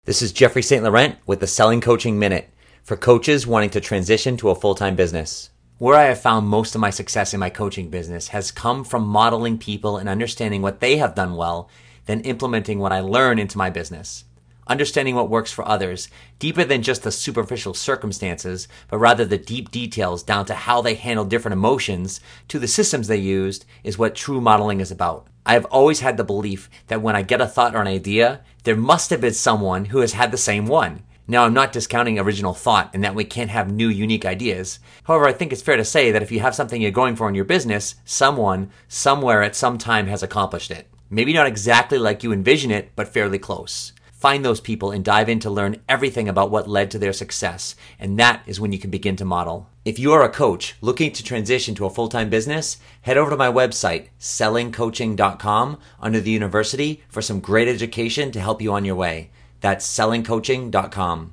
This is Jeffrey St. Laurent with the Selling Coaching Minute for coaches wanting to transition to a full-time business. Where I have found most of my success in my coaching business has come from modeling people and understanding what they have done well, then implementing what I learn into my business. Understanding what works for others, deeper than just the superficial circumstances, but rather the deep details down to how they handle different emotions, to the systems they used, is what true modeling is about. I have always had the belief that when I get a thought or an idea, there must have been someone who has had the same one. Now, I'm not discounting original thought and that we can't have new, unique ideas. However, I think it's fair to say that if you have something you're going for in your business, someone, somewhere at some time has accomplished it. Maybe not exactly like you envision it, but fairly close. Find those people and dive in to learn everything about what led to their success, and that is when you can begin to model. If you are a coach looking to transition to a full-time business, head over to my website, sellingcoaching.com, under the university for some great education to help you on your way. That's sellingcoaching.com.